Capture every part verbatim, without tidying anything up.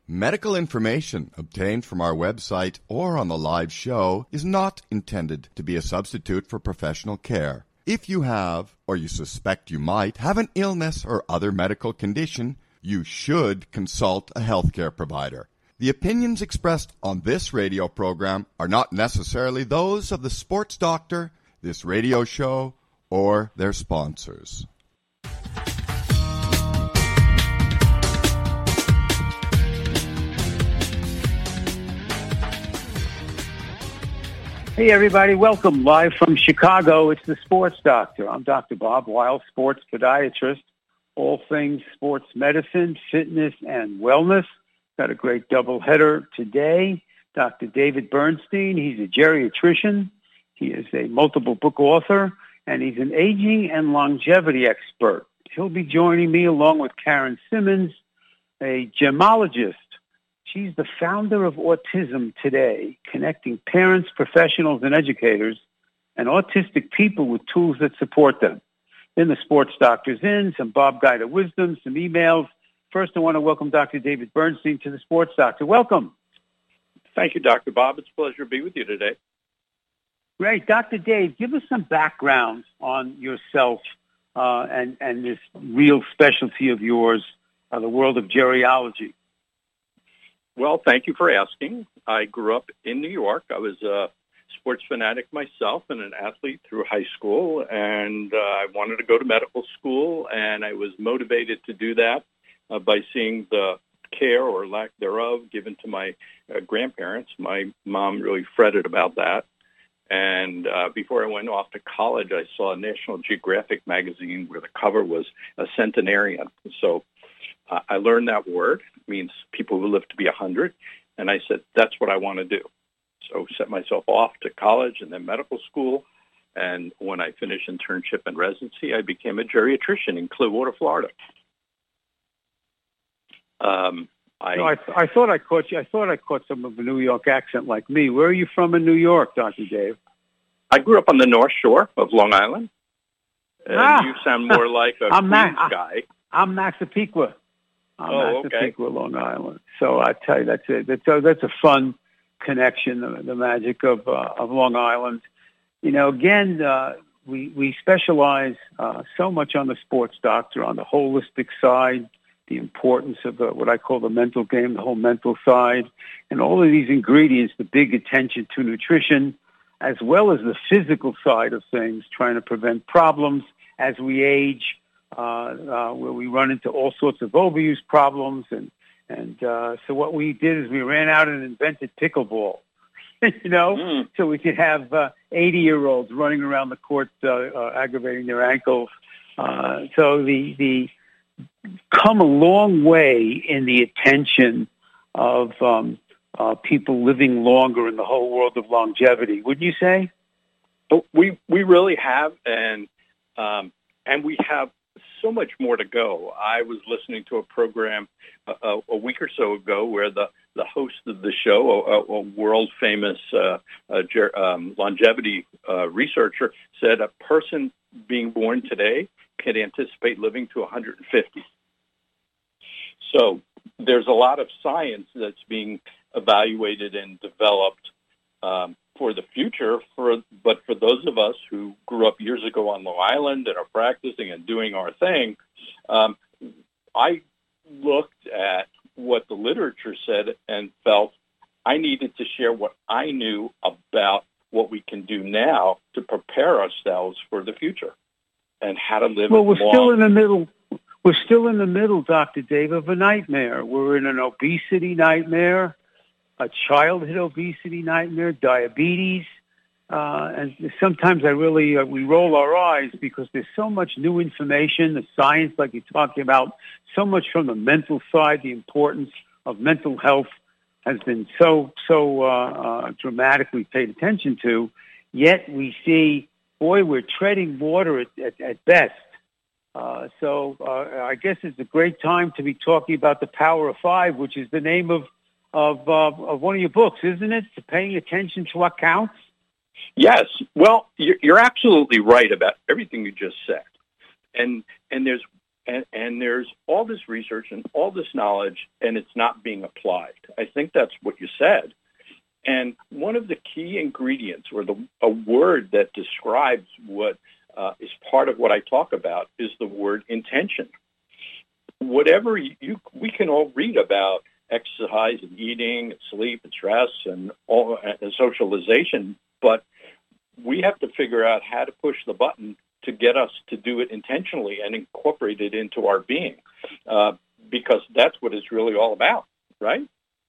Medical information obtained from our website or on the live show is not intended to be a substitute for professional care. If you have, or you suspect you might, have an illness or other medical condition, you should consult a healthcare provider. The opinions expressed on this radio program are not necessarily those of the sports doctor, this radio show, or their sponsors. Hey, everybody. Welcome live from Chicago. It's the Sports Doctor. I'm Doctor Bob Weil, sports podiatrist, all things sports medicine, fitness, and wellness. Got a great doubleheader today. Doctor David Bernstein, he's a geriatrician. He is a multiple book author, and he's an aging and longevity expert. He'll be joining me along with Karen Simmons, a gemologist. She's the founder of Autism Today, connecting parents, professionals, and educators, and autistic people with tools that support them. Then the Sports Doctor's in, some Bob Guida wisdom, some emails. First, I want to welcome Doctor David Bernstein to the Sports Doctor. Welcome. Thank you, Doctor Bob. It's a pleasure to be with you today. Great. Doctor Dave, give us some background on yourself uh, and, and this real specialty of yours, uh, the world of geriology. Well, thank you for asking. I grew up in New York. I was a sports fanatic myself and an athlete through high school, and uh, I wanted to go to medical school, and I was motivated to do that uh, by seeing the care or lack thereof given to my uh, grandparents. My mom really fretted about that. And uh, before I went off to college, I saw a National Geographic magazine where the cover was a centenarian. So uh, I learned that word. It means people who live to be one hundred. And I said, that's what I want to do. So set myself off to college and then medical school. And when I finished internship and residency, I became a geriatrician in Clearwater, Florida. Um, I, no, I, th- I thought I caught you. I thought I caught some of a New York accent like me. Where are you from in New York, Doctor Dave? I grew up on the North Shore of Long Island. And ah. you sound more like a I'm Queens Ma- guy. I'm Massapequa. I'm oh, Massapequa, okay. Long Island. So I tell you, that's it. That's a, that's a fun connection. The, the magic of uh, of Long Island. You know, again, uh, we we specialize uh, so much on the Sports Doctor, on the holistic side, the importance of the, what I call the mental game, the whole mental side, and all of these ingredients. The big attention to nutrition, as well as the physical side of things, trying to prevent problems as we age. Uh, uh, where we run into all sorts of overuse problems. And, and uh, so what we did is we ran out and invented pickleball, you know, mm. so we could have uh, eighty-year-olds running around the court uh, uh, aggravating their ankles. Uh, so the, the come a long way in the attention of um, uh, people living longer in the whole world of longevity, wouldn't you say? Oh, we, we really have, and um, and we have so much more to go. I was listening to a program a, a week or so ago where the, the host of the show, a, a world-famous uh, uh, um, longevity uh, researcher, said a person being born today can anticipate living to one hundred fifty. So there's a lot of science that's being evaluated and developed um, for the future, for but for those of us who grew up years ago on Long Island and are practicing and doing our thing, um, I looked at what the literature said and felt I needed to share what I knew about what we can do now to prepare ourselves for the future and how to live. Well, we're long. still in the middle. We're still in the middle, Doctor Dave, of a nightmare. We're in an obesity nightmare, a childhood obesity nightmare, diabetes, uh, and sometimes I really, uh, we roll our eyes because there's so much new information, the science like you're talking about, so much from the mental side, the importance of mental health has been so, so uh, uh, dramatically paid attention to, yet we see, boy, we're treading water at, at, at best. Uh, so uh, I guess it's a great time to be talking about the Power of Five, which is the name of of, uh, of one of your books, isn't it? To paying attention to what counts. Yes. Well, you're absolutely right about everything you just said, and and there's and, and there's all this research and all this knowledge, and it's not being applied. I think that's what you said. And one of the key ingredients, or the a word that describes what uh, is part of what I talk about, is the word intention. Whatever you, you we can all read about exercise and eating and sleep and stress and all and socialization, but we have to figure out how to push the button to get us to do it intentionally and incorporate it into our being, uh, because that's what it's really all about, right?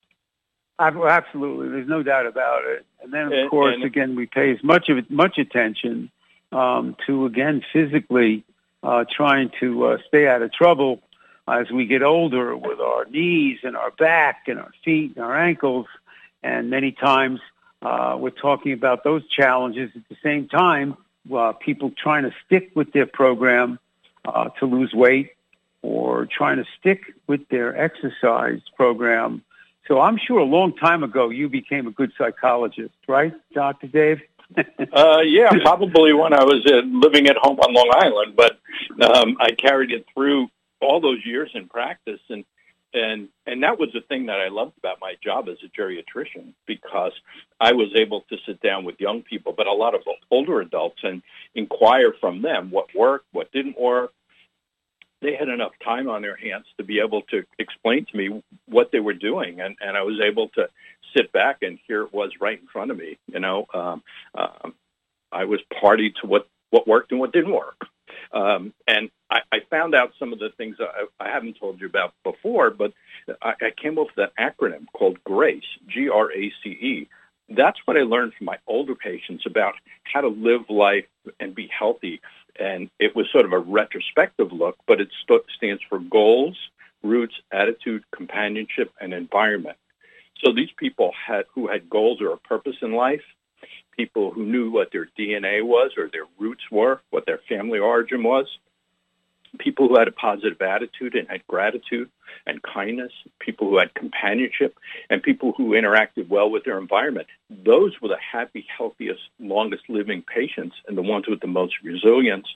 Absolutely, there's no doubt about it. And then, of and, course, and, again, we pay as much of it, much attention um, to, again, physically uh, trying to uh, stay out of trouble as we get older with our knees and our back and our feet and our ankles. And many times uh, we're talking about those challenges at the same time, uh, people trying to stick with their program uh, to lose weight or trying to stick with their exercise program. So I'm sure a long time ago you became a good psychologist, right, Doctor Dave? uh, yeah, probably when I was uh, living at home on Long Island, but um, I carried it through all those years in practice, and and and that was the thing that I loved about my job as a geriatrician, because I was able to sit down with young people, but a lot of older adults, and inquire from them what worked, what didn't work. They had enough time on their hands to be able to explain to me what they were doing, and, and I was able to sit back, and here it was right in front of me. You know, um, um, I was party to what, what worked and what didn't work. Um, and I, I found out some of the things I, I haven't told you about before, but I, I came up with an acronym called GRACE, G R A C E. That's what I learned from my older patients about how to live life and be healthy. And it was sort of a retrospective look, but it st- stands for goals, roots, attitude, companionship, and environment. So these people had who had goals or a purpose in life, people who knew what their D N A was or their roots were, what their family origin was, people who had a positive attitude and had gratitude and kindness, people who had companionship, and people who interacted well with their environment. Those were the happy, healthiest, longest living patients and the ones with the most resilience.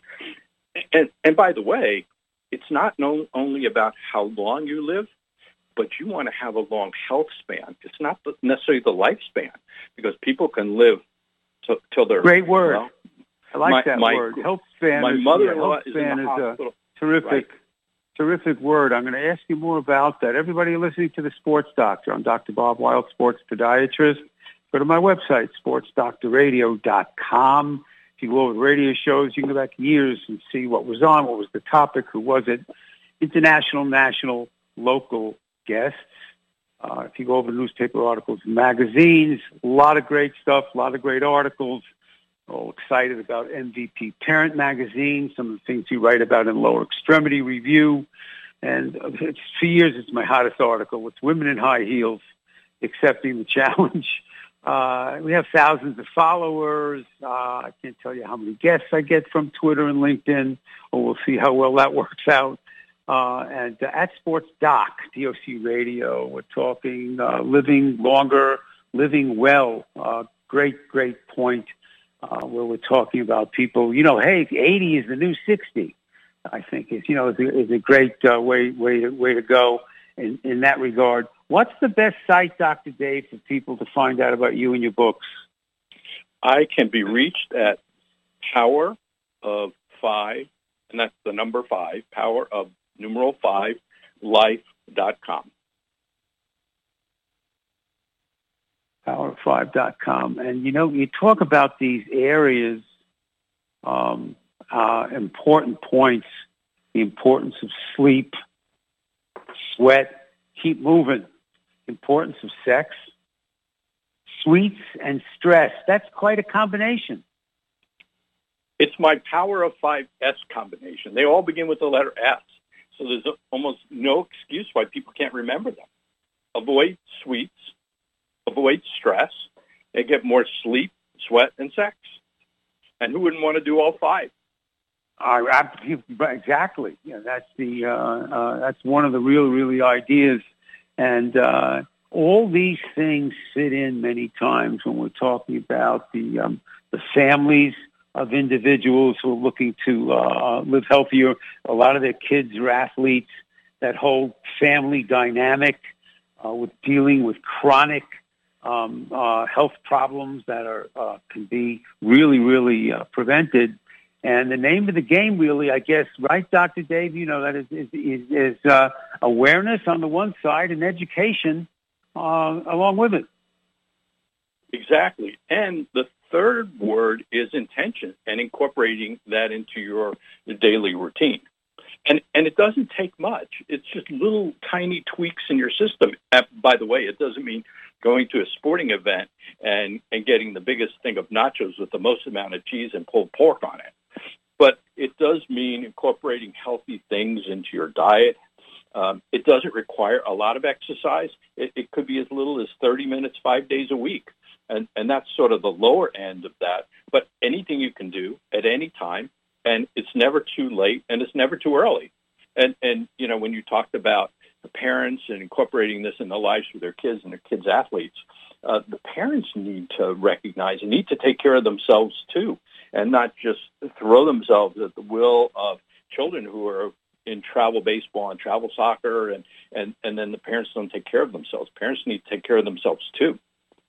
And, and by the way, it's not no, only about how long you live, but you want to have a long health span. It's not necessarily the lifespan, because people can live till, till they're... Great word. Well, I like my, that my, word. Health span my is, mother-in-law yeah, is span in the is hospital. A terrific, right. terrific word. I'm going to ask you more about that. Everybody listening to The Sports Doctor, I'm Doctor Bob Wild, sports podiatrist. Go to my website, sports doctor radio dot com. If you go over the radio shows, you can go back years and see what was on, what was the topic, who was it, international, national, local guests. Uh, if you go over newspaper articles and magazines, a lot of great stuff, a lot of great articles. All excited about M V P Parent Magazine, some of the things you write about in Lower Extremity Review. And it's, for years, it's my hottest article. It's Women in High Heels, Accepting the Challenge. Uh, we have thousands of followers. Uh, I can't tell you how many guests I get from Twitter and LinkedIn, or we'll see how well that works out. Uh, and uh, at Sports Doc, D O C Radio, we're talking uh, living longer, living well. Uh, great, great point uh, where we're talking about people. You know, hey, eighty is the new sixty. I think is you know is a, is a great uh, way way to, way to go in, in that regard. What's the best site, Doctor Dave, for people to find out about you and your books? I can be reached at Power of Five, and that's the number five, Power of numeral five, life dot com. power of five dot com. And, you know, you talk about these areas, um, uh, important points, the importance of sleep, sweat, keep moving, importance of sex, sweets, and stress. That's quite a combination. It's my Power of Five S combination. They all begin with the letter S. So there's almost no excuse why people can't remember them. Avoid sweets, avoid stress, and get more sleep, sweat, and sex. And who wouldn't want to do all five? Uh, exactly. Yeah, that's the uh, uh, that's one of the real, really ideas. And uh, all these things fit in many times when we're talking about the um, the families of individuals who are looking to uh, live healthier. A lot of their kids are athletes. That whole family dynamic uh, with dealing with chronic um, uh, health problems that are uh, can be really, really uh, prevented. And the name of the game, really, I guess, right, Doctor Dave, you know, that is is, is, is uh, awareness on the one side and education uh, along with it. Exactly. And the third word is intention and incorporating that into your daily routine. And and it doesn't take much. It's just little tiny tweaks in your system. Uh, by the way, it doesn't mean going to a sporting event and, and getting the biggest thing of nachos with the most amount of cheese and pulled pork on it. But it does mean incorporating healthy things into your diet. Um, it doesn't require a lot of exercise. It, it could be as little as thirty minutes, five days a week. And, and that's sort of the lower end of that. But anything you can do at any time, and it's never too late, and it's never too early. And, and you know, when you talked about the parents and incorporating this in the lives of their kids and their kids' athletes, uh, the parents need to recognize and need to take care of themselves, too, and not just throw themselves at the will of children who are in travel baseball and travel soccer, and, and, and then the parents don't take care of themselves. Parents need to take care of themselves, too.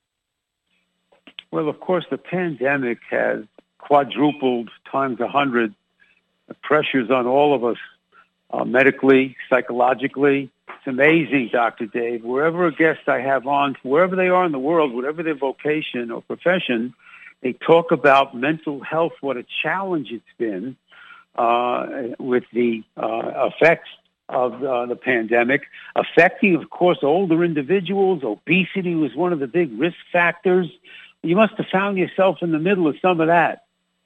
Well, of course, the pandemic has quadrupled times a hundred the pressures on all of us, uh, medically, psychologically. It's amazing, Doctor Dave. Wherever a guest I have on, wherever they are in the world, whatever their vocation or profession, they talk about mental health, what a challenge it's been uh, with the uh, effects of uh, the pandemic, affecting, of course, older individuals. Obesity was one of the big risk factors. You must have found yourself in the middle of some of that.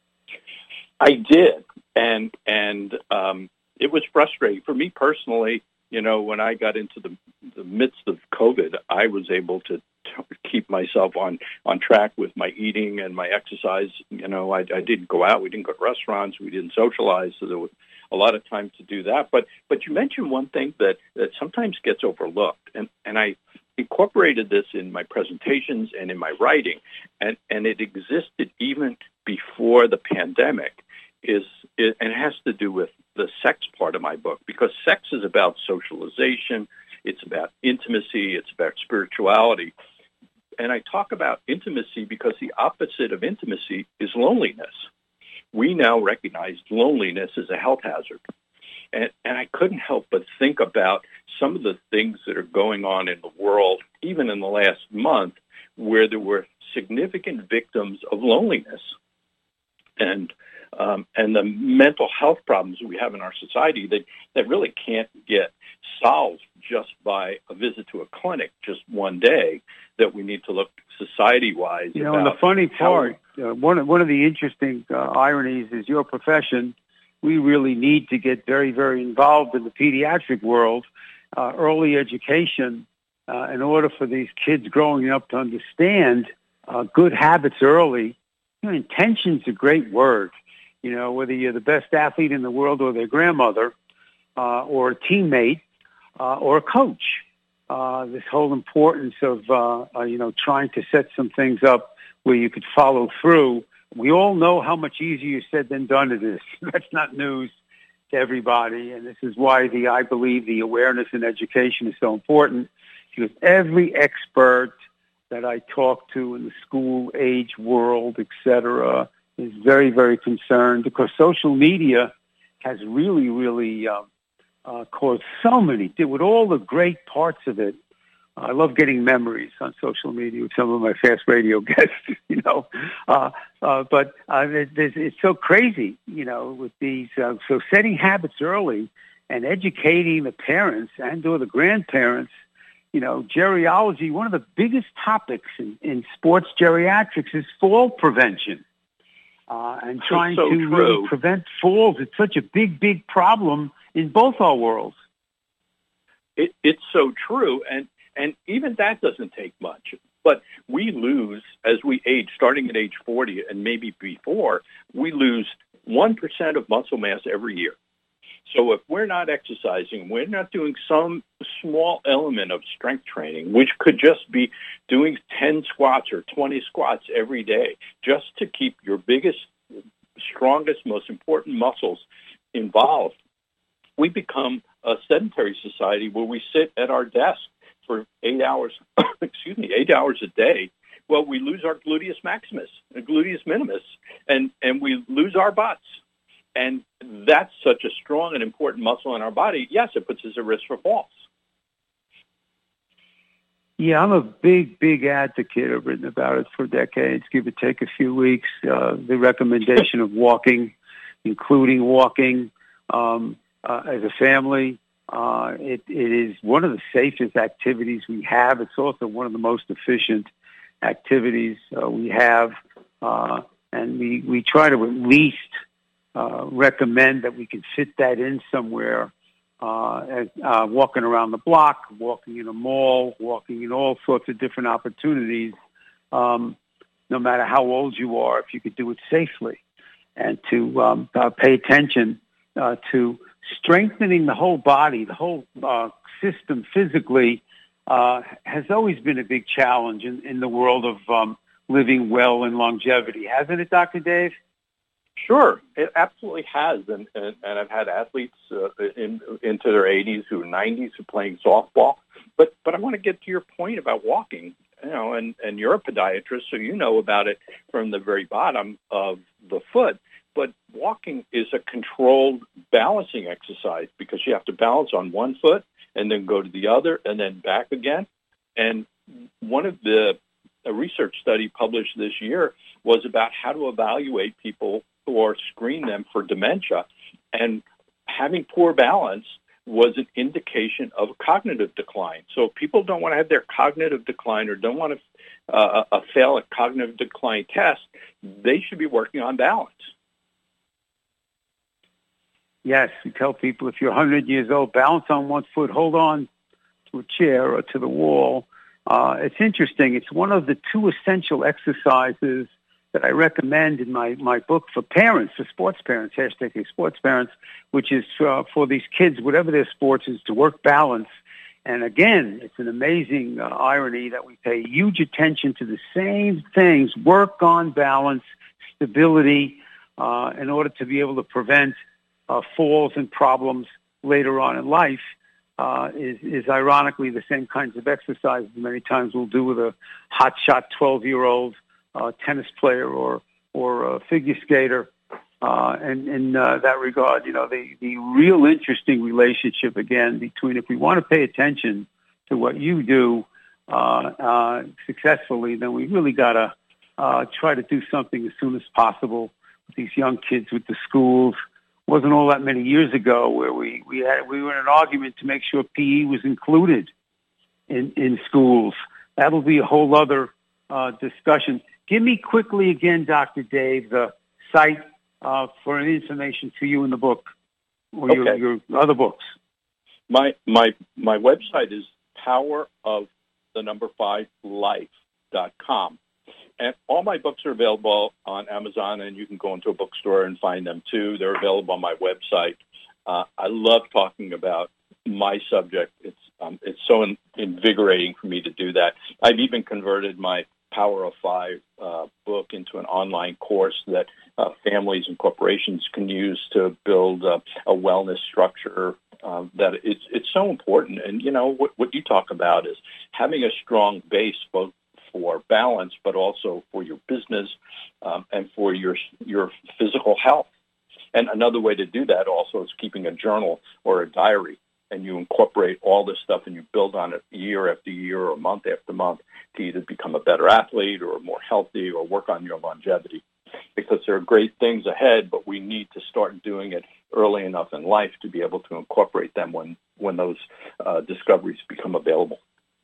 I did, and and um, it was frustrating for me personally. You know, when I got into the, the midst of COVID, I was able to t- keep myself on, on track with my eating and my exercise. You know, I, I didn't go out. We didn't go to restaurants. We didn't socialize, so there was a lot of time to do that. But but you mentioned one thing that, that sometimes gets overlooked, and, and I incorporated this in my presentations and in my writing, and, and it existed even before the pandemic, is it, and it has to do with the sex part of my book, because sex is about socialization, it's about intimacy, it's about spirituality. And I talk about intimacy because the opposite of intimacy is loneliness. We now recognize loneliness as a health hazard. And, and I couldn't help but think about some of the things that are going on in the world, even in the last month, where there were significant victims of loneliness. And um, and the mental health problems we have in our society that, that really can't get solved just by a visit to a clinic just one day, that we need to look society-wise. You know, and the funny part, uh, one, of, one of the interesting uh, ironies is your profession, we really need to get very, very involved in the pediatric world, uh, early education, uh, in order for these kids growing up to understand uh, good habits early. You know, intention's a great word. You know, whether you're the best athlete in the world or their grandmother, uh, or a teammate, uh, or a coach, uh, this whole importance of, uh, uh, you know, trying to set some things up where you could follow through. We all know how much easier said than done it is. That's not news to everybody. And this is why the, I believe the awareness and education is so important, because every expert that I talk to in the school age world, et cetera, is very, very concerned, because social media has really, really uh, uh, caused so many, with all the great parts of it. I love getting memories on social media with some of my fast radio guests, you know. Uh, uh, but uh, it's, it's so crazy, you know, with these. Uh, so setting habits early and educating the parents and or the grandparents, you know, geriology, one of the biggest topics in, in sports geriatrics is fall prevention. Uh, and trying so to true. really prevent falls. It's such a big, big problem in both our worlds. It, it's so true. And And even that doesn't take much. But we lose, as we age, starting at age forty and maybe before, we lose one percent of muscle mass every year. So if we're not exercising, we're not doing some small element of strength training, which could just be doing ten squats or twenty squats every day, just to keep your biggest strongest, most important muscles involved, we become a sedentary society where we sit at our desk for eight hours, excuse me, eight hours a day. Well, we lose our gluteus maximus, and gluteus minimus, and, and we lose our butts. And that's such a strong and important muscle in our body. Yes, it puts us at risk for falls. Yeah, I'm a big, big advocate. I've written about it for decades, give or take a few weeks. Uh, the recommendation of walking, including walking um, uh, as a family. Uh, it, it is one of the safest activities we have. It's also one of the most efficient activities uh, we have. Uh, and we, we try to at least uh, recommend that we can fit that in somewhere. Uh, uh, walking around the block, walking in a mall, walking in all sorts of different opportunities, um, no matter how old you are, if you could do it safely, and to um, uh, pay attention uh, to strengthening the whole body, the whole uh, system physically, uh, has always been a big challenge in, in the world of um, living well and longevity, hasn't it, Doctor Dave? Sure, it absolutely has, and and, and I've had athletes uh, in, into their eighties who are nineties who are playing softball. But but I want to get to your point about walking, you know, and, and you're a podiatrist, so you know about it from the very bottom of the foot. But walking is a controlled balancing exercise because you have to balance on one foot and then go to the other and then back again. And one of the a research study published this year was about how to evaluate people or screen them for dementia. And having poor balance was an indication of a cognitive decline. So if people don't want to have their cognitive decline or don't want to uh, uh, fail a cognitive decline test, they should be working on balance. Yes, we tell people if you're one hundred years old, balance on one foot, hold on to a chair or to the wall. Uh, it's interesting. It's one of the two essential exercises that I recommend in my, my book for parents, for sports parents, hashtag sports parents, which is uh, for these kids, whatever their sports is, to work balance. And again, it's an amazing uh, irony that we pay huge attention to the same things, work on balance, stability, uh, in order to be able to prevent uh, falls and problems later on in life. Uh, is, is ironically the same kinds of exercises many times we'll do with a hotshot twelve-year-old uh, tennis player or or a figure skater. Uh, and in uh, that regard, you know, the, the real interesting relationship, again, between if we want to pay attention to what you do uh, uh, successfully, then we really got to uh, try to do something as soon as possible with these young kids, with the schools. Wasn't all that many years ago where we, we had we were in an argument to make sure P E was included in, in schools. That'll be a whole other uh, discussion. Give me quickly again, Doctor Dave, the site uh, for any information for you in the book or okay. your, your other books. My my my website is power of the number five life dot com. And all my books are available on Amazon, and you can go into a bookstore and find them, too. They're available on my website. Uh, I love talking about my subject. It's um, it's so in, invigorating for me to do that. I've even converted my Power of Five uh, book into an online course that uh, families and corporations can use to build uh, a wellness structure. Uh, that it's it's so important. And, you know, what, what you talk about is having a strong base, both for balance, but also for your business um, and for your your physical health. And another way to do that also is keeping a journal or a diary, and you incorporate all this stuff and you build on it year after year or month after month to either become a better athlete or more healthy or work on your longevity. Because there are great things ahead, but we need to start doing it early enough in life to be able to incorporate them when, when those uh, discoveries become available.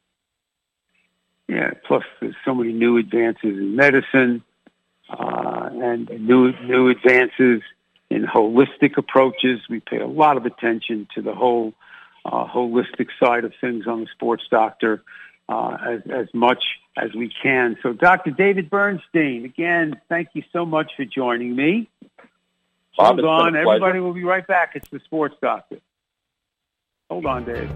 Yeah, plus there's so many new advances in medicine uh, and new new advances in holistic approaches. We pay a lot of attention to the whole uh, holistic side of things on the Sports Doctor uh, as, as much as we can. So, Doctor David Bernstein, again, thank you so much for joining me. Bob, Hold on. Everybody will be right back. It's the Sports Doctor. Hold on, Dave.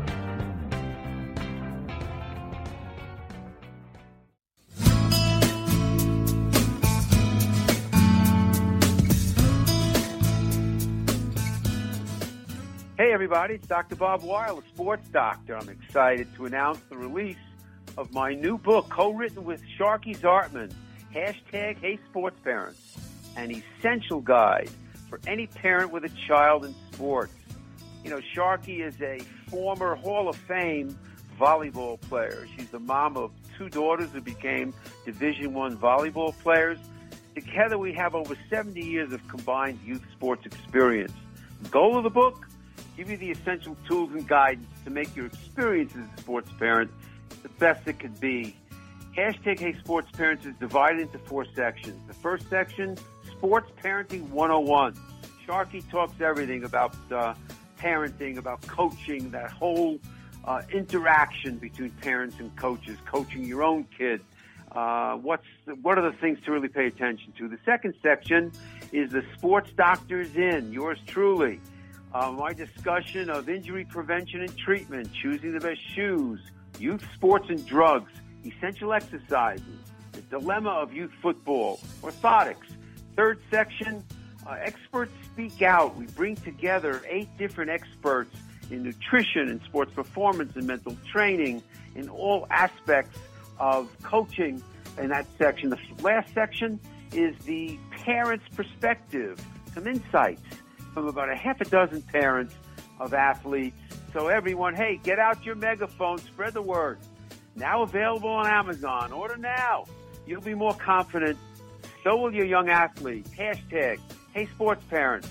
everybody, it's Doctor Bob Weil, a sports doctor. I'm excited to announce the release of my new book, co-written with Sharky Zartman, hashtag Hey Sports Parents, an essential guide for any parent with a child in sports. You know, Sharky is a former Hall of Fame volleyball player. She's the mom of two daughters who became Division One volleyball players. Together we have over seventy years of combined youth sports experience. The goal of the book? Give you the essential tools and guidance to make your experience as a sports parent the best it could be. Hashtag Hey Sports Parents is divided into four sections. The first section, Sports Parenting one oh one. Sharky talks everything about uh, parenting, about coaching, that whole uh, interaction between parents and coaches, coaching your own kid. Uh, what's what are the things to really pay attention to? The second section is the Sports Doctor's In, yours truly. Uh, my discussion of injury prevention and treatment, choosing the best shoes, youth sports and drugs, essential exercises, the dilemma of youth football, orthotics. Third section, uh, experts speak out. We bring together eight different experts in nutrition and sports performance and mental training in all aspects of coaching in that section. The last section is the parent's perspective, some insights from about a half a dozen parents of athletes. So everyone, hey, get out your megaphone, spread the word. Now available on Amazon. Order now. You'll be more confident. So will your young athlete. Hashtag Hey Sports Parents.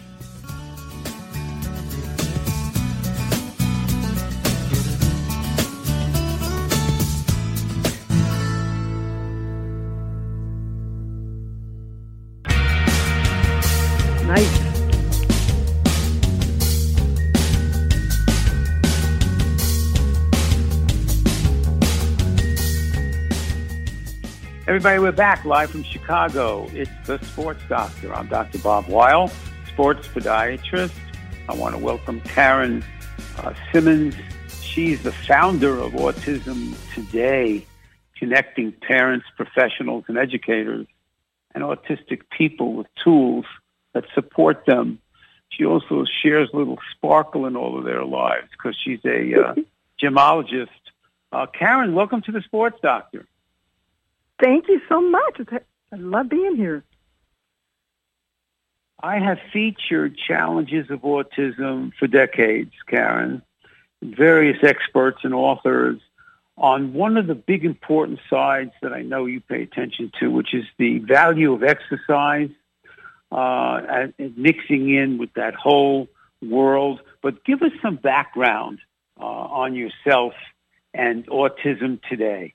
Nice. Everybody, we're back live from Chicago. It's the Sports Doctor. I'm Doctor Bob Weil, sports podiatrist. I want to welcome Karen uh, Simmons. She's the founder of Autism Today, connecting parents, professionals, and educators and autistic people with tools that support them. She also shares a little sparkle in all of their lives because she's a uh, gemologist. Uh, Karen, welcome to the Sports Doctor. Thank you so much. I love being here. I have featured challenges of autism for decades, Karen, various experts and authors on one of the big important sides that I know you pay attention to, which is the value of exercise, uh, and, and mixing in with that whole world. But give us some background uh, on yourself and Autism Today.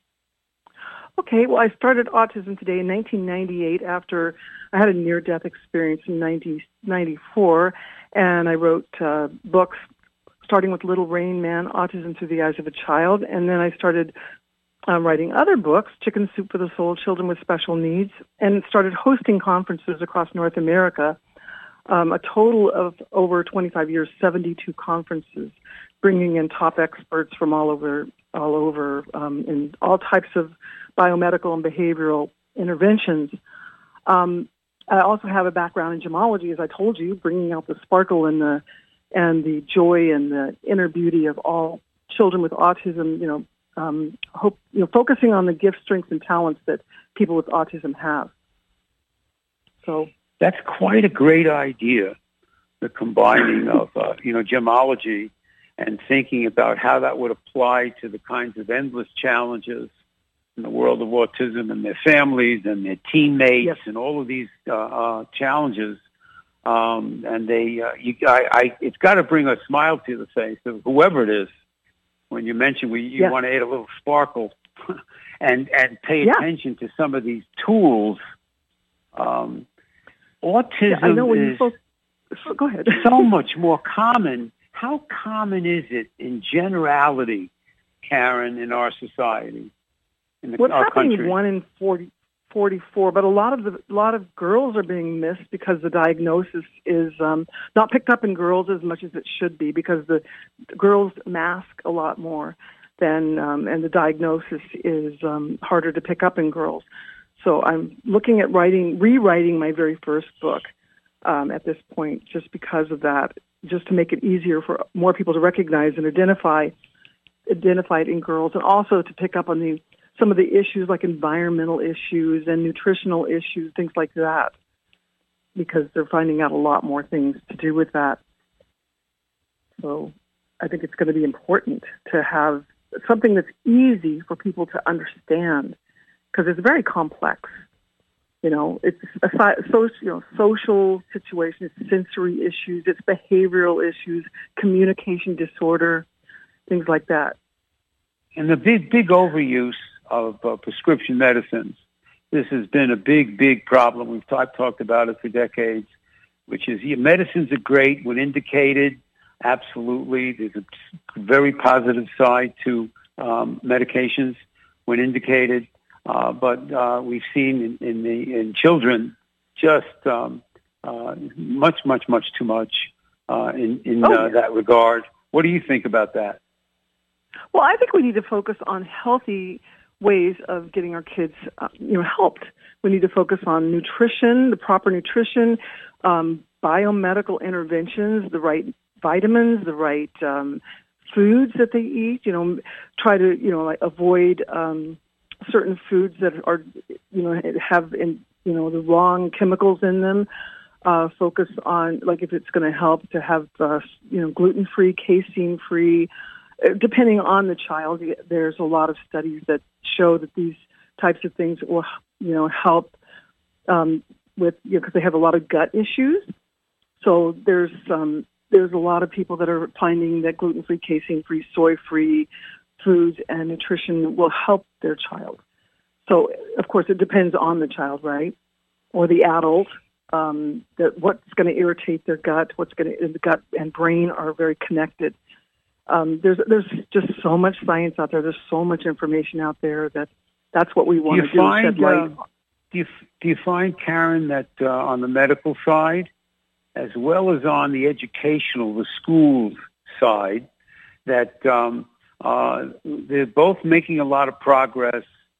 Okay, well, I started Autism Today in nineteen ninety-eight after I had a near-death experience in nineteen ninety-four, and I wrote uh, books starting with Little Rain Man, Autism Through the Eyes of a Child, and then I started um, writing other books, Chicken Soup for the Soul, Children with Special Needs, and started hosting conferences across North America, um, a total of over twenty-five years, seventy-two conferences, bringing in top experts from all over, all over um, in all types of biomedical and behavioral interventions. Um, I also have a background in gemology, as I told you, bringing out the sparkle and the and the joy and the inner beauty of all children with autism. You know, um, hope you know, focusing on the gifts, strengths, and talents that people with autism have. So that's quite a great idea, the combining of uh, you know gemology and thinking about how that would apply to the kinds of endless challenges in the world of autism and their families and their teammates. Yes. And all of these uh, uh, challenges. Um, and they, uh, you, I, I, it's got to bring a smile to the face of whoever it is. When you mention we, you yes. want to add a little sparkle and and pay yeah. attention to some of these tools. Um, autism yeah, I know when is you spoke, go ahead. so much more common. How common is it in generality, Karen, in our society? In the, What's our happening country? one in forty, forty-four, but a lot of the a lot of girls are being missed because the diagnosis is um, not picked up in girls as much as it should be, because the, the girls mask a lot more than um, and the diagnosis is um, harder to pick up in girls. So I'm looking at writing, rewriting my very first book um, at this point, just because of that. just to make it easier for more people to recognize and identify identify it in girls, and also to pick up on the some of the issues like environmental issues and nutritional issues, things like that, because they're finding out a lot more things to do with that. So I think it's going to be important to have something that's easy for people to understand, because it's very complex. You know, it's a so, you know, social situation, it's sensory issues, it's behavioral issues, communication disorder, things like that. And the big, big overuse of uh, prescription medicines, this has been a big, big problem. We've talk, talked about it for decades, which is, yeah, medicines are great when indicated. Absolutely. There's a very positive side to um, medications when indicated. Uh, but uh, we've seen in, in the in children just um, uh, much, much, much too much uh, in, in oh, uh, yeah. that regard. What do you think about that? Well, I think we need to focus on healthy ways of getting our kids, uh, you know, helped. We need to focus on nutrition, the proper nutrition, um, biomedical interventions, the right vitamins, the right um, foods that they eat. You know, try to you know like avoid um, certain foods that are you know have in you know the wrong chemicals in them. Uh, focus on, like, if it's going to help to have uh, you know gluten-free, casein-free. Depending on the child, there's a lot of studies that show that these types of things will, you know, help um, with, you know, because they have a lot of gut issues. So there's um, there's a lot of people that are finding that gluten-free, casein-free, soy-free foods and nutrition will help their child. So, of course, it depends on the child, right, or the adult. Um, that what's going to irritate their gut, what's going to the gut and brain are very connected. Um, there's there's just so much science out there. There's so much information out there that that's what we want do to do. Find, uh, uh, do you do you find, Karen, that uh, on the medical side, as well as on the educational, the schools side, that um, uh, they're both making a lot of progress?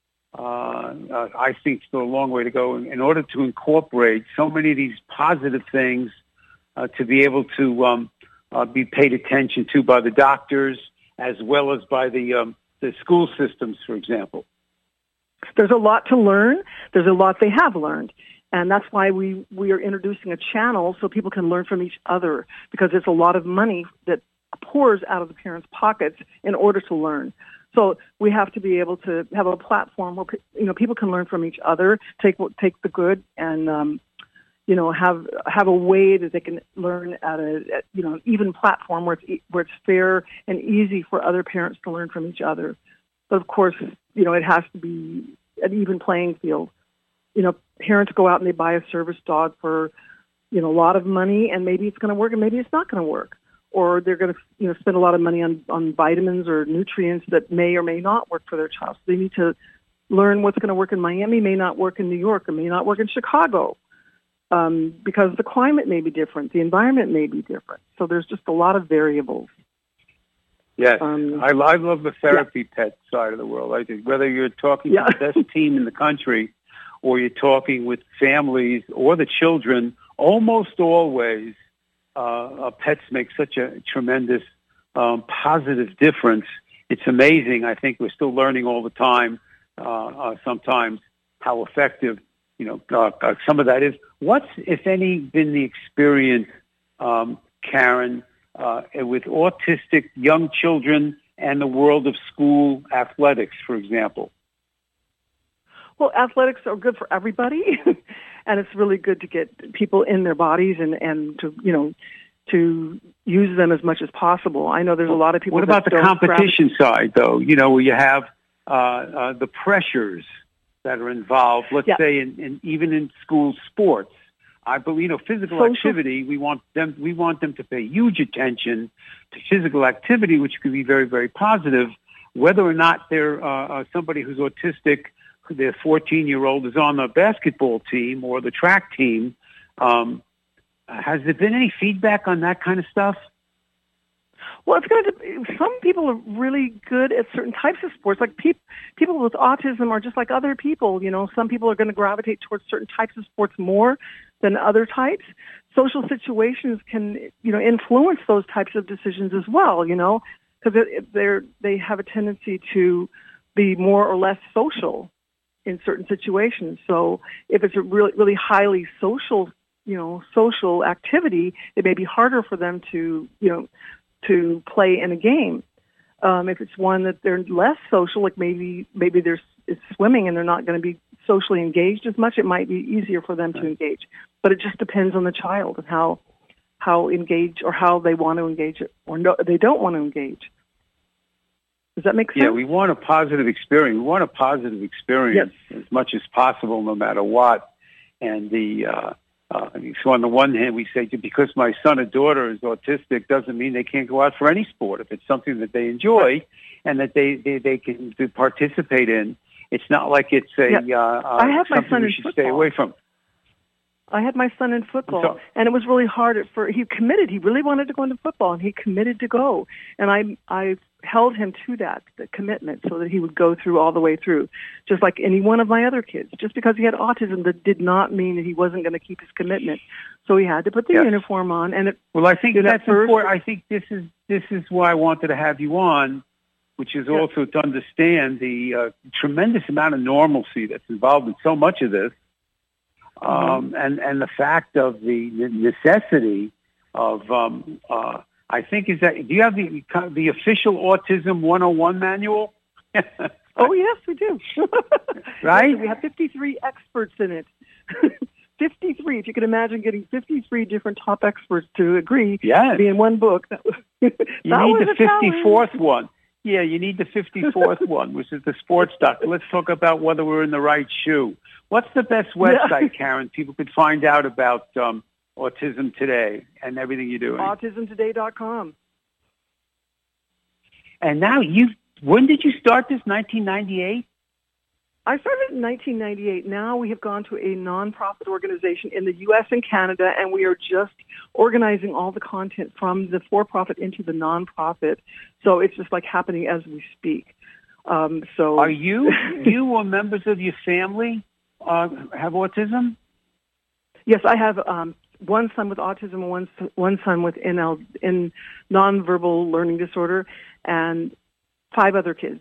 Uh, uh, I think still a long way to go in, in order to incorporate so many of these positive things uh, to be able to um, Uh, be paid attention to by the doctors as well as by the um, the school systems, for example. There's a lot to learn. There's a lot they have learned. And that's why we, we are introducing a channel so people can learn from each other, because there's a lot of money that pours out of the parents' pockets in order to learn. So we have to be able to have a platform where you know people can learn from each other, take take the good, and um, you know, have have a way that they can learn at a at, you know even platform where it's where it's fair and easy for other parents to learn from each other. But of course, you know, it has to be an even playing field. You know, parents go out and they buy a service dog for you know a lot of money, and maybe it's going to work, and maybe it's not going to work, or they're going to you know spend a lot of money on on vitamins or nutrients that may or may not work for their child. So they need to learn what's going to work in Miami may not work in New York, or may not work in Chicago. Um, because the climate may be different, the environment may be different. So there's just a lot of variables. Yes, um, I, I love the therapy yeah. pet side of the world. I think whether you're talking yeah. to the best team in the country or you're talking with families or the children, almost always uh, pets make such a tremendous um, positive difference. It's amazing. I think we're still learning all the time, uh, uh, sometimes, how effective You know, uh, uh, some of that is. What's, if any, been the experience, um, Karen, uh, with autistic young children and the world of school athletics, for example? Well, athletics are good for everybody, and it's really good to get people in their bodies and, and to, you know, to use them as much as possible. I know there's a lot of people. What about the competition gravitate- side, though? You know, where you have uh, uh, the pressures that are involved, let's yeah. say, in, in even in school sports. I believe, you know, physical Social. activity, we want them we want them to pay huge attention to physical activity, which could be very, very positive. Whether or not they're uh, uh, somebody who's autistic, their fourteen-year-old is on the basketball team or the track team, um, has there been any feedback on that kind of stuff? Well, it's going to. Some people are really good at certain types of sports. Like pe- people with autism are just like other people. You know, some people are going to gravitate towards certain types of sports more. than other types. Social situations can, you know, influence those types of decisions as well, you know, because they're, they have a tendency to be more or less social in certain situations. So if it's a really, really highly social, you know, social activity, it may be harder for them to, you know, to play in a game. Um, if it's one that they're less social, like maybe maybe there's it's swimming and they're not going to be socially engaged as much, it might be easier for them to engage. But it just depends on the child and how how engaged or how they want to engage or no, they don't want to engage. Does that make sense? Yeah, we want a positive experience. We want a positive experience yes. as much as possible, no matter what. And the uh, uh, so on the one hand, we say because my son or daughter is autistic doesn't mean they can't go out for any sport if it's something that they enjoy and that they they, they can participate in. It's not like it's a yeah. uh, uh, I have my something son we in should football. stay away from. I had my son in football, so, and it was really hard at first. He committed. He really wanted to go into football, and he committed to go. And I I held him to that, the commitment, so that he would go through all the way through, just like any one of my other kids. Just because he had autism, that did not mean that he wasn't going to keep his commitment. So he had to put the yes. uniform on. And it, well, I think you know, that's first, important. I think this is this is why I wanted to have you on, which is yeah. also to understand the uh, tremendous amount of normalcy that's involved in so much of this. Um, and, and the fact of the necessity of, um, uh, I think is that, do you have the, the official Autism one oh one manual? Oh, yes, we do. Right? We have fifty-three experts in it. fifty-three, if you can imagine getting fifty-three different top experts to agree yes. to be in one book. That, you that need the fifty-fourth challenge. one. Yeah, you need the fifty-fourth one, which is the sports doctor. Let's talk about whether we're in the right shoe. What's the best website, yeah. Karen, people could find out about um, Autism Today and everything you're doing? autism today dot com. And now you, when did you start this, nineteen ninety-eight? I started in nineteen ninety-eight. Now we have gone to a nonprofit organization in the U S and Canada, and we are just organizing all the content from the for-profit into the nonprofit. So it's just like happening as we speak. Um, so, are you you or members of your family uh, have autism? Yes, I have um, one son with autism and one one son with N L in nonverbal learning disorder, and five other kids.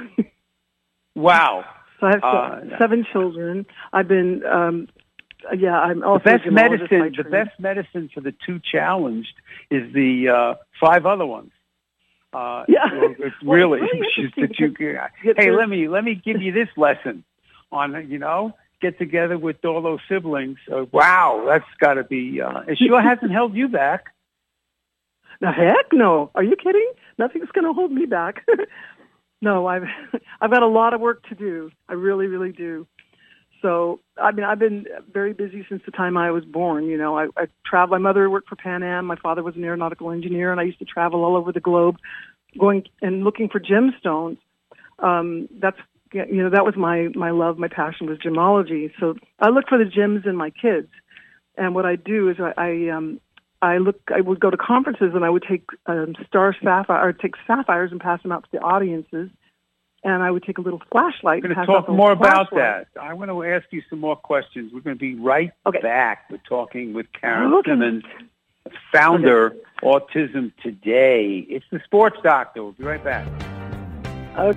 Wow. So I have uh, seven children. I've been, um, yeah, I'm also the best a gemologist medicine. by The best medicine for the two challenged is the uh, five other ones. Uh, yeah, it's well, really. it's really that you, hey, let me let me give you this lesson on you know get together with all those siblings. Uh, wow, that's got to be. Uh, it sure hasn't held you back. The heck no! Are you kidding? Nothing's going to hold me back. No, I've I've got a lot of work to do. I really, really do. So, I mean, I've been very busy since the time I was born. You know, I, I travel. My mother worked for Pan Am. My father was an aeronautical engineer, and I used to travel all over the globe, going and looking for gemstones. Um, that's you know that was my my love, my passion was gemology. So I look for the gems in my kids, and what I do is I. I um, I look. I would go to conferences and I would take um, star sapphire, or take sapphires and pass them out to the audiences. And I would take a little flashlight. We're going to talk more about that. I want to ask you some more questions. We're going to be right okay. back. We're talking with Karen okay. Simmons, founder okay. Autism Today. It's the Sports Doctor. We'll be right back. Okay.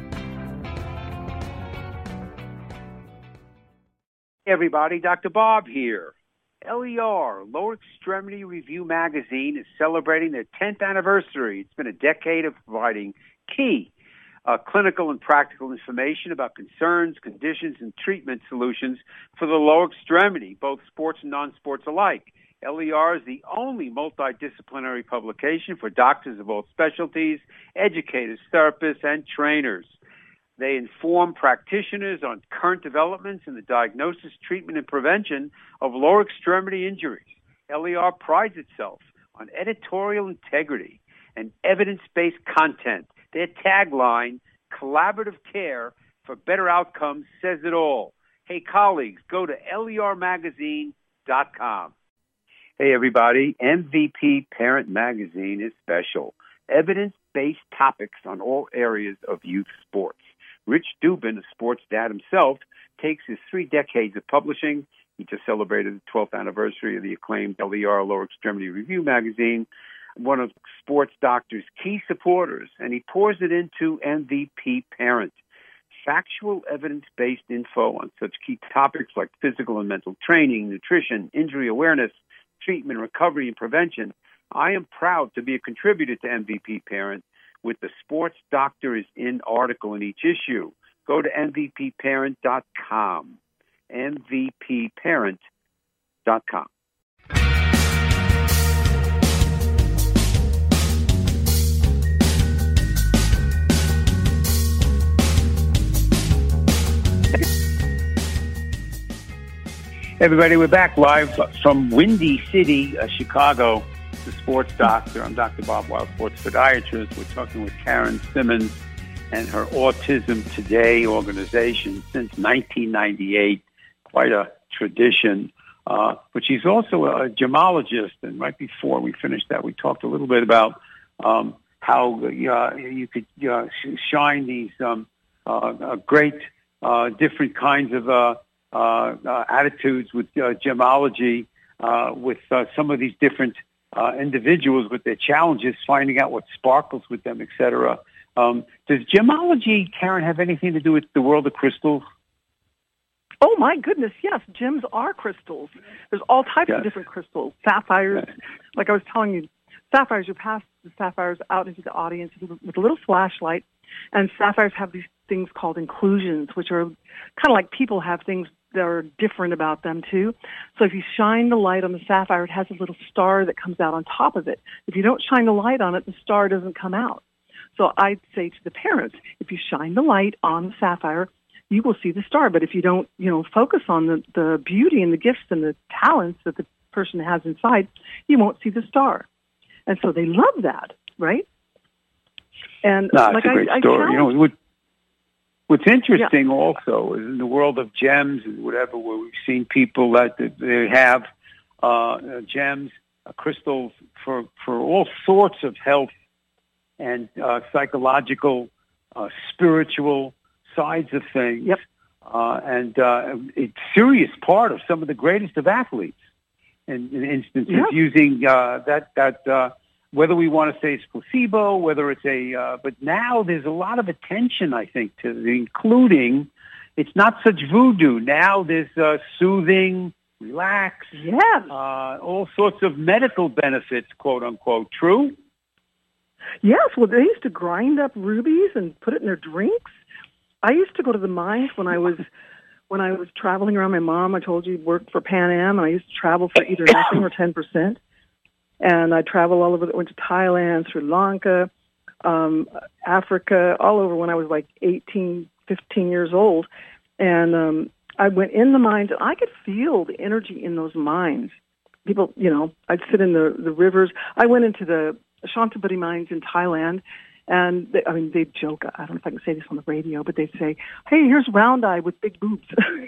Hey everybody, Doctor Bob here. L E R, Lower Extremity Review Magazine, is celebrating their tenth anniversary. It's been a decade of providing key uh, clinical and practical information about concerns, conditions, and treatment solutions for the lower extremity, both sports and non-sports alike. L E R is the only multidisciplinary publication for doctors of all specialties, educators, therapists, and trainers. They inform practitioners on current developments in the diagnosis, treatment, and prevention of lower extremity injuries. L E R prides itself on editorial integrity and evidence-based content. Their tagline, collaborative care for better outcomes, says it all. Hey, colleagues, go to L E R magazine dot com. Hey, everybody, M V P Parent Magazine is special. Evidence-based topics on all areas of youth sports. Rich Dubin, a sports dad himself, takes his three decades of publishing He just celebrated the twelfth anniversary of the acclaimed L E R, Lower Extremity Review magazine, one of Sports Doctor's key supporters, and he pours it into M V P Parent. Factual, evidence-based info on such key topics like physical and mental training, nutrition, injury awareness, treatment, recovery, and prevention. I am proud to be a contributor to M V P Parent with the Sports Doctor is In article in each issue. Go to M V P parent dot com. M V P parent dot com. Everybody, we're back live from Windy City, uh, Chicago, the Sports Doctor. I'm Doctor Bob Weil, sports podiatrist. We're talking with Karen Simmons and her Autism Today organization since nineteen ninety-eight. Quite a tradition. Uh, but she's also a gemologist. And right before we finished that, we talked a little bit about um, how uh, you could uh, shine these um, uh, uh, great uh, different kinds of uh, uh, uh, attitudes with uh, gemology, uh, with uh, some of these different uh, individuals with their challenges, finding out what sparkles with them, et cetera. Um, does gemology, Karen, have anything to do with the world of crystals? Oh, my goodness, yes. Gems are crystals. There's all types yes. of different crystals. Sapphires, yes. like I was telling you, sapphires, you pass the sapphires out into the audience with a little flashlight, and sapphires have these things called inclusions, which are kind of like people have things that are different about them, too. So if you shine the light on the sapphire, it has a little star that comes out on top of it. If you don't shine the light on it, the star doesn't come out. So I'd say to the parents, if you shine the light on the sapphire, you will see the star. But if you don't, you know, focus on the, the beauty and the gifts and the talents that the person has inside, you won't see the star. And so they love that, right? And no, like it's a great I, story. I you know, what, what's interesting yeah. also is in the world of gems and whatever, where we've seen people that they have uh, gems, uh, crystals for, for all sorts of health and uh, psychological, uh, spiritual sides of things. Yep. Uh, and uh, it's a serious part of some of the greatest of athletes. In, in instances, yep. using uh, that, that uh, whether we want to say it's placebo, whether it's a, uh, but now there's a lot of attention, I think, to the, including, it's not such voodoo. Now there's uh, soothing, relax, yes. uh, all sorts of medical benefits, quote unquote. True? Yes, well, they used to grind up rubies and put it in their drinks. I used to go to the mines when I was when I was traveling around. My mom, I told you, worked for Pan Am, and I used to travel for either nothing or ten percent. And I traveled all over. Went to Thailand, Sri Lanka, um, Africa, all over when I was like eighteen, fifteen years old. And um, I went in the mines, and I could feel the energy in those mines. People, you know, I'd sit in the, the rivers. I went into the Chanthaburi mines in Thailand, and they, I mean, they'd joke, I don't know if I can say this on the radio, but they'd say, hey, here's Round Eye with big boobs.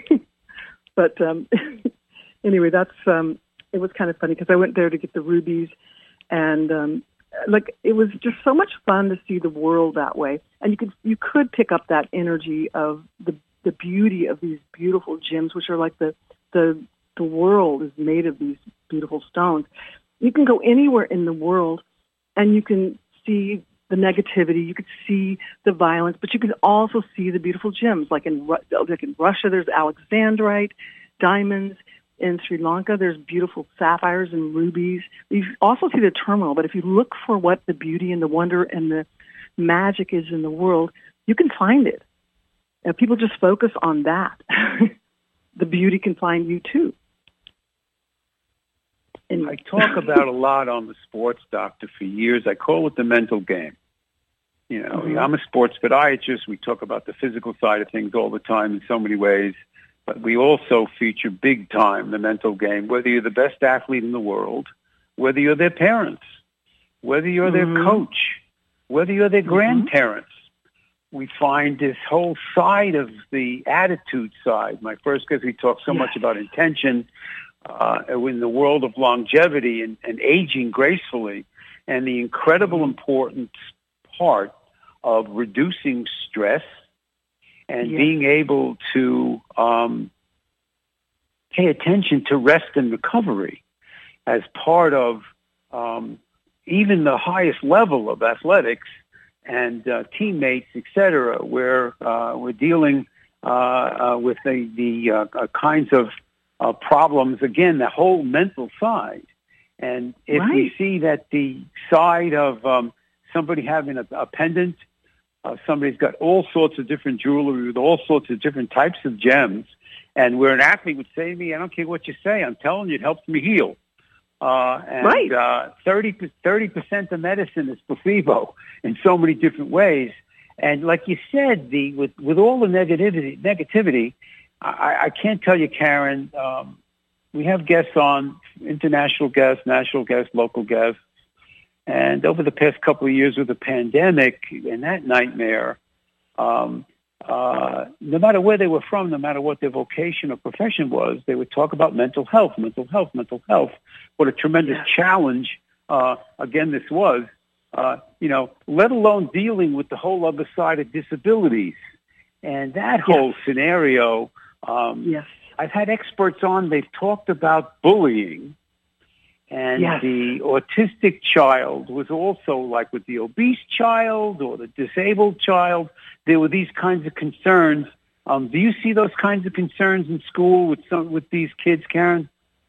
But um, anyway, that's, um, it was kind of funny because I went there to get the rubies, and um, like, it was just so much fun to see the world that way. And you could, you could pick up that energy of the, the beauty of these beautiful gems, which are like the, the, the world is made of these beautiful stones. You can go anywhere in the world, and you can see the negativity, you could see the violence, but you can also see the beautiful gems. Like in, like in Russia, there's alexandrite, diamonds. In Sri Lanka, there's beautiful sapphires and rubies. You also see the turmoil, but if you look for what the beauty and the wonder and the magic is in the world, you can find it. And people just focus on that. The beauty can find you too. And I talk about a lot on the Sports Doctor for years. I call it the mental game. You know, mm-hmm. I'm a sports podiatrist. We talk about the physical side of things all the time in so many ways. But we also feature big time the mental game, whether you're the best athlete in the world, whether you're their parents, whether you're mm-hmm. their coach, whether you're their mm-hmm. grandparents. We find this whole side of the attitude side. My first guest, we talked so yes. much about intention uh, in the world of longevity and, and aging gracefully, and the incredible mm-hmm. important part of reducing stress and yes. being able to um, pay attention to rest and recovery as part of um, even the highest level of athletics and uh, teammates, et cetera, where uh, we're dealing uh, uh, with the, the uh, uh, kinds of uh, problems, again, the whole mental side. And if right. we see that the side of um, somebody having a, a pendant, uh, somebody's got all sorts of different jewelry with all sorts of different types of gems, and where an athlete would say to me, I don't care what you say, I'm telling you, it helps me heal. Uh, and right. uh, thirty percent of medicine is placebo in so many different ways. And like you said, the with, with all the negativity, negativity I, I can't tell you, Karen, um, we have guests on, international guests, national guests, local guests. And over the past couple of years with the pandemic and that nightmare, um, Uh, no matter where they were from, no matter what their vocation or profession was, they would talk about mental health, mental health, mental health. What a tremendous yeah. challenge, uh, again, this was, uh, you know, let alone dealing with the whole other side of disabilities. And that yes. whole scenario, um, yes. I've had experts on, they've talked about bullying. And yes. the autistic child was also like with the obese child or the disabled child. There were these kinds of concerns. Um, do you see those kinds of concerns in school with some with these kids, Karen?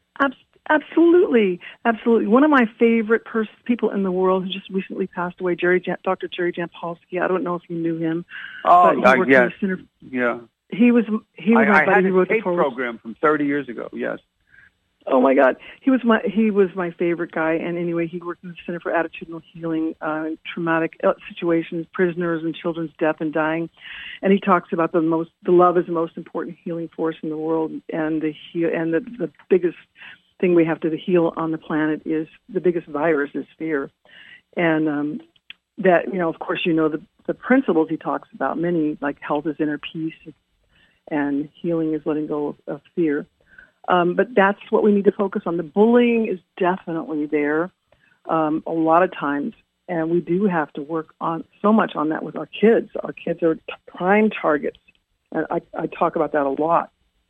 Absolutely, absolutely. One of my favorite pers- people in the world who just recently passed away, Jerry, Doctor Jerry Jampolsky. I don't know if you knew him. Oh, but he uh, worked yes. in the center. Yeah. He was he was I, my I buddy. had He a wrote tape the forward. program from thirty years ago. Yes. Oh my God, he was my he was my favorite guy. And anyway, he worked in the Center for Attitudinal Healing, uh, traumatic situations, prisoners and children's death and dying. And he talks about the most the love is the most important healing force in the world, and the he- and the, the biggest thing we have to heal on the planet is the biggest virus is fear. And um, that you know, of course, you know the the principles he talks about. Many like health is inner peace, and healing is letting go of, of fear. Um, but that's what we need to focus on. The bullying is definitely there um, a lot of times, and we do have to work on so much on that with our kids. Our kids are prime targets, and I, I talk about that a lot.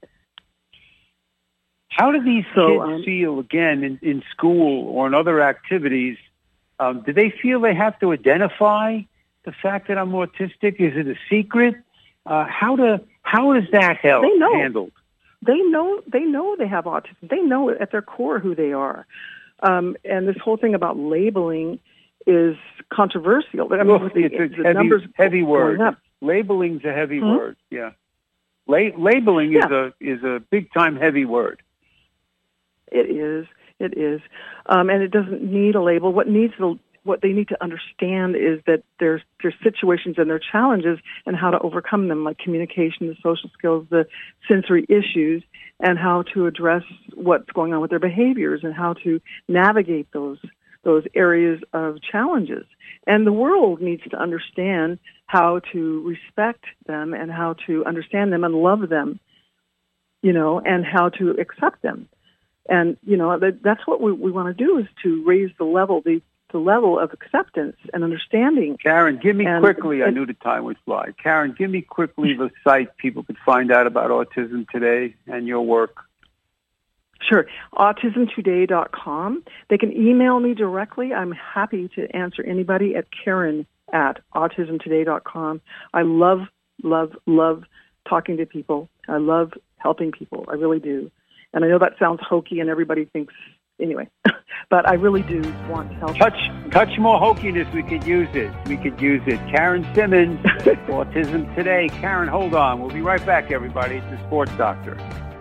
How do these so, kids um, feel, again, in, in school or in other activities? Um, do they feel they have to identify the fact that I'm autistic? Is it a secret? Uh, how to how is that held, they know. handled? They know they know they have autism. They know at their core who they are. Um, and this whole thing about labeling is controversial. I mean, Look, with the, it's a the heavy, numbers heavy word. Up. Labeling's a heavy hmm? word. Yeah, La- labeling yeah. is a is a big time heavy word. It is. It is, um, and it doesn't need a label. What needs the what they need to understand is that there's there's situations and their challenges and how to overcome them, like communication, the social skills, the sensory issues, and how to address what's going on with their behaviors and how to navigate those those areas of challenges. And the world needs to understand how to respect them and how to understand them and love them, you know, and how to accept them. And, you know, that, that's what we, we want to do, is to raise the level, the the level of acceptance and understanding. Karen, give me and, quickly, I and, knew the time would fly. Karen, give me quickly the site people could find out about Autism Today and your work. Sure. autism today dot com. They can email me directly. I'm happy to answer anybody at Karen at autism today dot com. I love, love, love talking to people. I love helping people. I really do. And I know that sounds hokey and everybody thinks, anyway, but I really do want to help. Touch, touch more hokiness. We could use it. We could use it. Karen Simmons, Autism Today. Karen, hold on. We'll be right back, everybody. It's the Sports Doctor.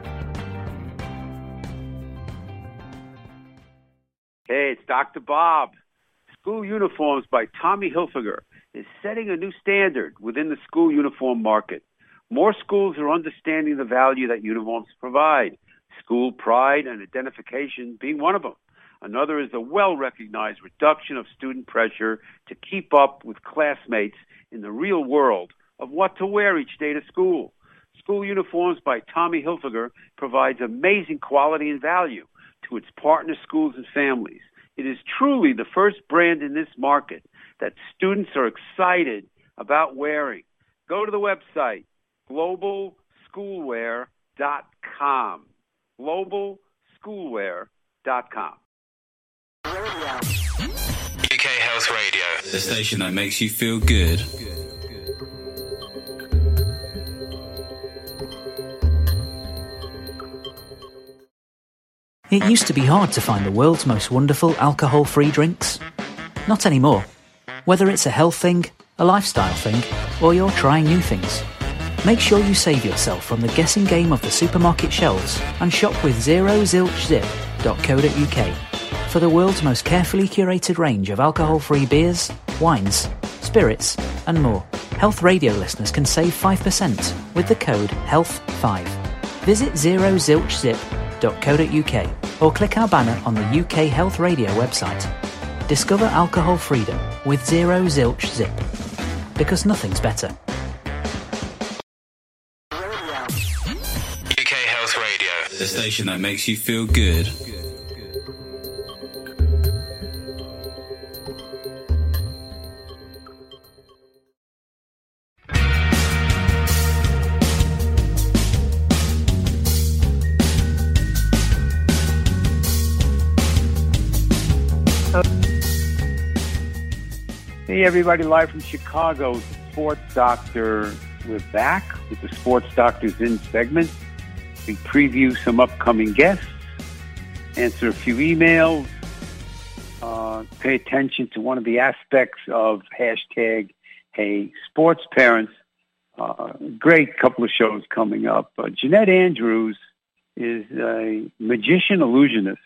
Hey, it's Doctor Bob. School Uniforms by Tommy Hilfiger is setting a new standard within the school uniform market. More schools are understanding the value that uniforms provide. School pride and identification being one of them. Another is the well-recognized reduction of student pressure to keep up with classmates in the real world of what to wear each day to school. School Uniforms by Tommy Hilfiger provides amazing quality and value to its partner schools and families. It is truly the first brand in this market that students are excited about wearing. Go to the website, global schoolwear dot com. global schoolwear dot com. U K Health Radio, the station that makes you feel good. It used to be hard to find the world's most wonderful alcohol-free drinks. Not anymore. Whether it's a health thing, a lifestyle thing, or you're trying new things, make sure you save yourself from the guessing game of the supermarket shelves and shop with zero zilch zip dot co dot uk for the world's most carefully curated range of alcohol-free beers, wines, spirits, and more. Health Radio listeners can save five percent with the code health five. Visit zero zilch zip dot co dot uk or click our banner on the U K Health Radio website. Discover alcohol freedom with Zero Zilch Zip, because nothing's better. U K Health Radio, the station that makes you feel good. Hey, everybody, live from Chicago, the Sports Doctor. We're back with the Sports Doctor's In segment. We preview some upcoming guests, answer a few emails, uh, pay attention to one of the aspects of hashtag Hey Sports Parents. Uh, great couple of shows coming up. Uh, Jeanette Andrews is a magician illusionist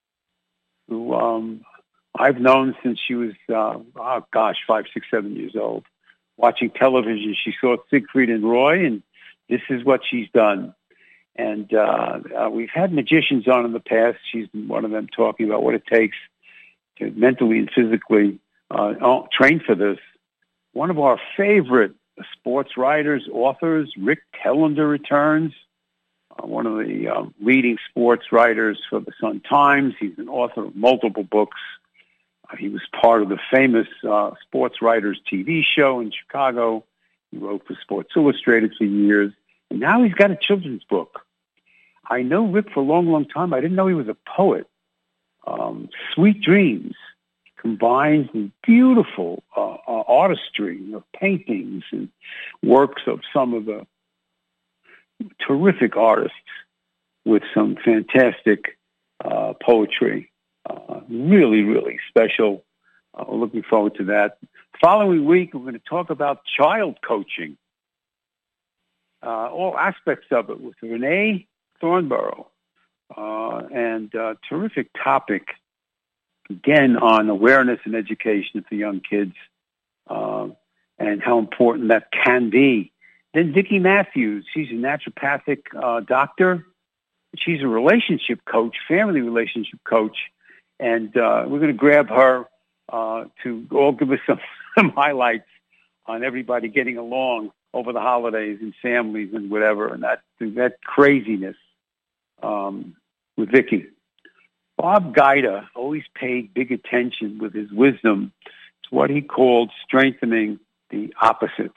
who um, I've known since she was, uh, oh gosh, five, six, seven years old. Watching television, she saw Siegfried and Roy, and this is what she's done. And uh, uh, we've had magicians on in the past. She's been one of them, talking about what it takes to mentally and physically uh, train for this. One of our favorite sports writers, authors, Rick Telander, returns. Uh, one of the uh, leading sports writers for the Sun-Times. He's an author of multiple books. He was part of the famous uh, Sports Writers T V show in Chicago. He wrote for Sports Illustrated for years. And now he's got a children's book. I know Rick for a long, long time. I didn't know he was a poet. Um, Sweet Dreams combines the beautiful uh, uh, artistry of paintings and works of some of the terrific artists with some fantastic uh, poetry. Uh, really, really special. Uh, we're looking forward to that. Following week, we're going to talk about child coaching, uh, all aspects of it, with Renee Thornborough, uh, and uh, terrific topic, again, on awareness and education for young kids, uh, and how important that can be. Then Vicki Matthews, she's a naturopathic uh, doctor. She's a relationship coach, family relationship coach. And uh, we're going to grab her uh, to all give us some, some highlights on everybody getting along over the holidays and families and whatever, and that that craziness um, with Vicki. Bob Guida always paid big attention with his wisdom to what he called strengthening the opposites.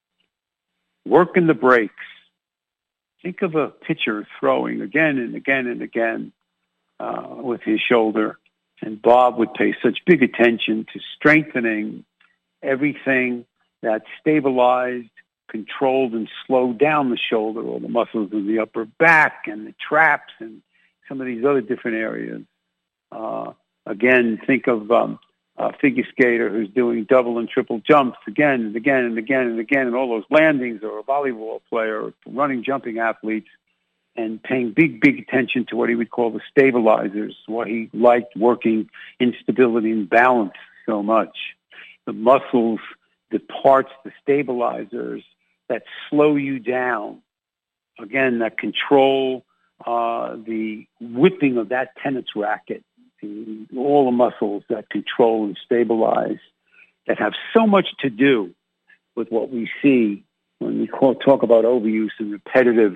Working the breaks. Think of a pitcher throwing again and again and again uh, with his shoulder. And Bob would pay such big attention to strengthening everything that stabilized, controlled, and slowed down the shoulder, or the muscles of the upper back and the traps and some of these other different areas. Uh, again, think of um, a figure skater who's doing double and triple jumps again and again and again and again, and all those landings, or a volleyball player, or running, jumping athletes, and paying big, big attention to what he would call the stabilizers, what he liked working in stability and balance so much. The muscles, the parts, the stabilizers that slow you down. Again, that control uh, the whipping of that tennis racket. The, all the muscles that control and stabilize, that have so much to do with what we see when we call, talk about overuse and repetitive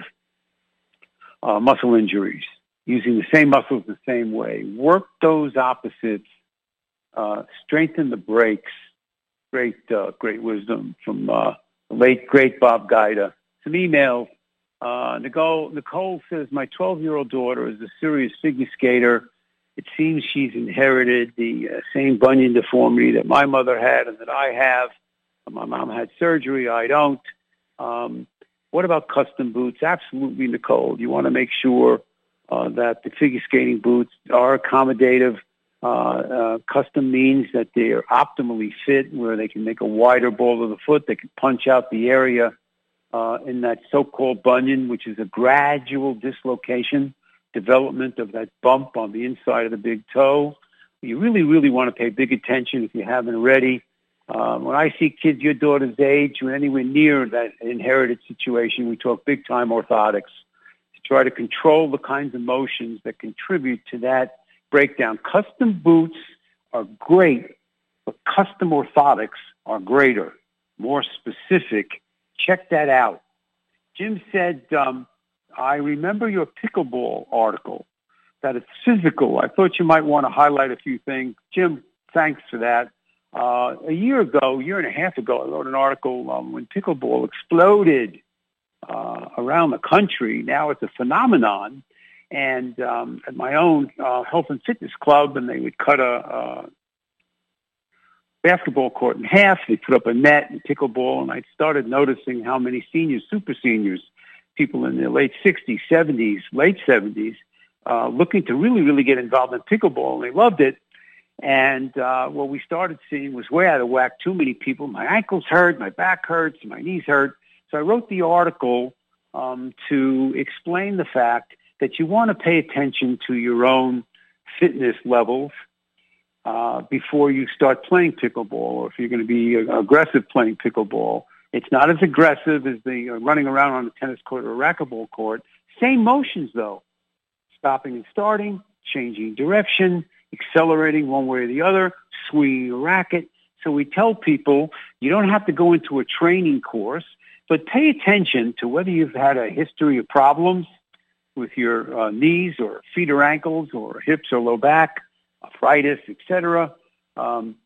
Uh, muscle injuries, using the same muscles the same way. Work those opposites, uh, strengthen the breaks. Great, uh, great wisdom from uh, the late, great Bob Guida. Some emails, Uh, Nicole, Nicole says, my twelve-year-old daughter is a serious figure skater. It seems she's inherited the uh, same bunion deformity that my mother had and that I have. My mom had surgery. I don't. Um, what about custom boots? Absolutely, Nicole. You want to make sure uh, that the figure skating boots are accommodative. Uh, uh, custom means that they are optimally fit, where they can make a wider ball of the foot. They can punch out the area uh, in that so-called bunion, which is a gradual dislocation, development of that bump on the inside of the big toe. You really, really want to pay big attention if you haven't already. Um, when I see kids your daughter's age who are anywhere near that inherited situation, we talk big-time orthotics to try to control the kinds of motions that contribute to that breakdown. Custom boots are great, but custom orthotics are greater, more specific. Check that out. Jim said, um, I remember your pickleball article, that it's physical. I thought you might want to highlight a few things. Jim, thanks for that. Uh, a year ago, a year and a half ago, I wrote an article um, when pickleball exploded uh, around the country. Now it's a phenomenon. And um, at my own uh, health and fitness club, and they would cut a, a basketball court in half. They put up a net and pickleball, and I started noticing how many seniors, super seniors, people in their late sixties, seventies, late seventies, uh, looking to really, really get involved in pickleball, and they loved it. And uh, what we started seeing was way out of whack, too many people. My ankles hurt, my back hurts, my knees hurt. So I wrote the article um, to explain the fact that you want to pay attention to your own fitness levels uh, before you start playing pickleball, or if you're going to be aggressive playing pickleball. It's not as aggressive as the uh, running around on a tennis court or a racquetball court. Same motions, though. Stopping and starting, changing direction, accelerating one way or the other, swinging a racket. So we tell people you don't have to go into a training course, but pay attention to whether you've had a history of problems with your uh, knees or feet or ankles or hips or low back, arthritis, et cetera. Um,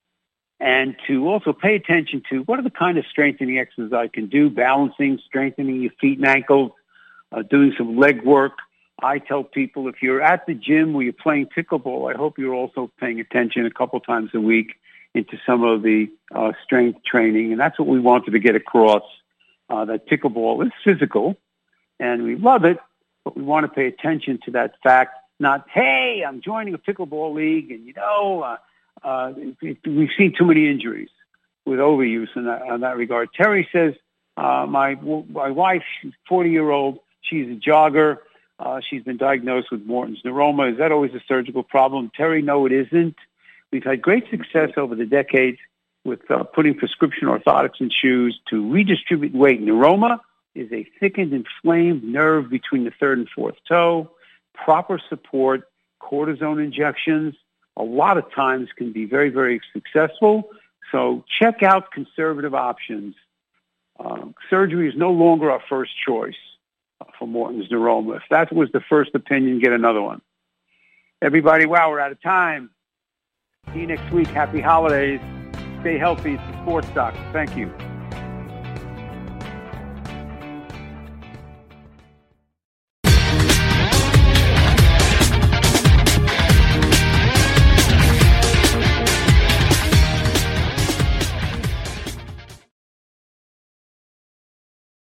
and to also pay attention to what are the kind of strengthening exercises I can do, balancing, strengthening your feet and ankles, uh, doing some leg work. I tell people if you're at the gym where you're playing pickleball, I hope you're also paying attention a couple times a week into some of the uh, strength training. And that's what we wanted to get across, uh, that pickleball is physical, and we love it, but we want to pay attention to that fact, not, hey, I'm joining a pickleball league, and, you know, uh, uh, it, it, we've seen too many injuries with overuse in that, in that regard. Terry says, uh, my my wife, she's forty-year-old, she's a jogger. Uh, she's been diagnosed with Morton's neuroma. Is that always a surgical problem? Terry, no, it isn't. We've had great success over the decades with uh, putting prescription orthotics in shoes to redistribute weight. Neuroma is a thickened, inflamed nerve between the third and fourth toe. Proper support, cortisone injections, a lot of times can be very, very successful. So check out conservative options. Uh, surgery is no longer our first choice for Morton's neuroma. If that was the first opinion, get another one. Everybody, wow, we're out of time. See you next week. Happy holidays. Stay healthy. It's the Sports Doctor. Thank you.